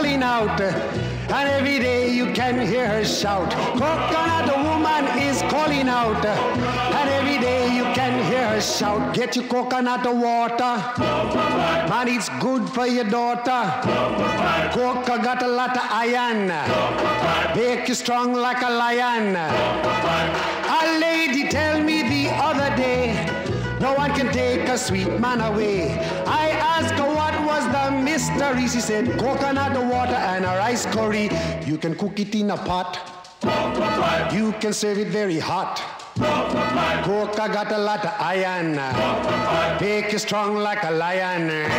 calling out, and every day you can hear her shout. Coconut woman is calling out, and every day you can hear her shout. Get your coconut water, man, it's good for your daughter. Coca got a lot of iron, make you strong like a lion. A lady tell me the other day, no one can take a sweet man away. I asked her what was the mystery. She said coconut water and a rice curry. You can cook it in a pot, you can serve it very hot. Coca got a lot of iron, make you strong like a lion.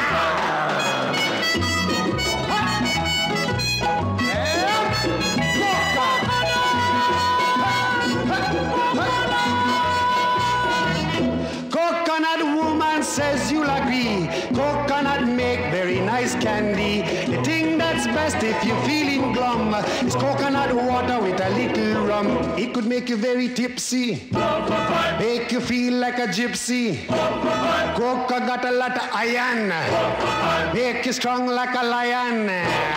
Says you'll agree, coconut make very nice candy. The thing that's best if you're feeling glum is coconut water with a little rum. It could make you very tipsy, make you feel like a gypsy. Coca got a lot of iron, make you strong like a lion.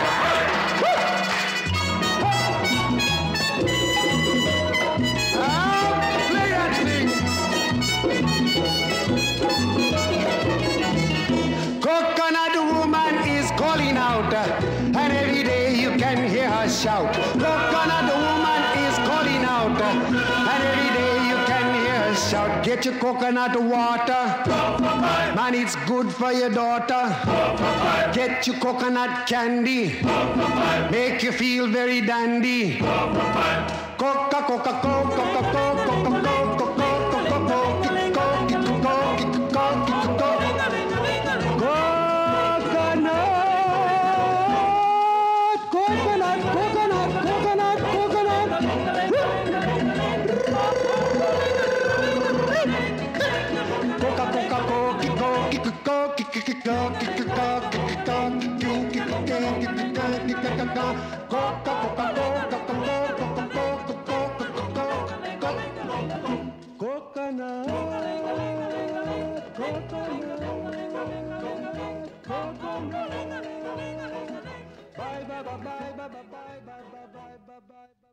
Coconut woman is calling out, and every day you can hear her shout. Coconut woman is calling out, and every day you can hear her shout. Get your coconut water, man, it's good for your daughter. Get your coconut candy, make you feel very dandy. Coca, Coca, Coca, Coca, Coca, Coca, Coca. Bye bye bye bye bye bye bye bye bye bye bye.